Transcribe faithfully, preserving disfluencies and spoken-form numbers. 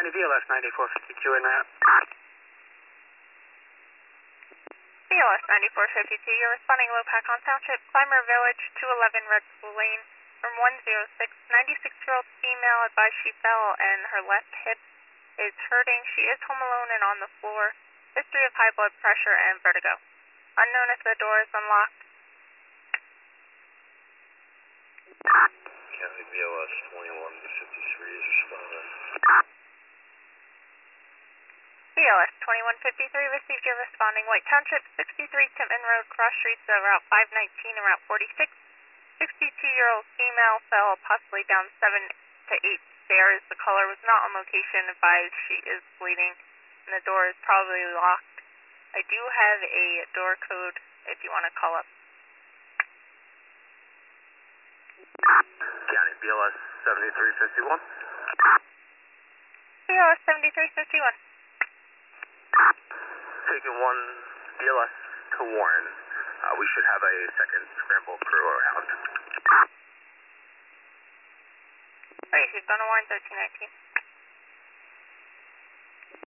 County V L S ninety-four fifty-two in that. V L S ninety-four fifty-two, you're responding low pack on Township, Clymer Village, two eleven Red School Lane, from one zero six, ninety-six-year-old female advised she fell and her left hip is hurting. She is home alone and on the floor. History of high blood pressure and vertigo. Unknown if the door is unlocked. County V L S twenty-one fifty-three is responding. V L S twenty-one fifty-three received your responding. White Township, sixty-three Timpman Road, cross streets of Route five nineteen and Route forty-six. sixty-two-year-old female fell possibly down seven to eight stairs. The caller was not on location. Advised she is bleeding and the door is probably locked. I do have a door code if you want to call up. County V L S seventy-three fifty-one. V L S seventy-three fifty-one. Taking one V L S to Warren. Uh, we should have a second scramble crew around. Received on a Warren thirteen nineteen.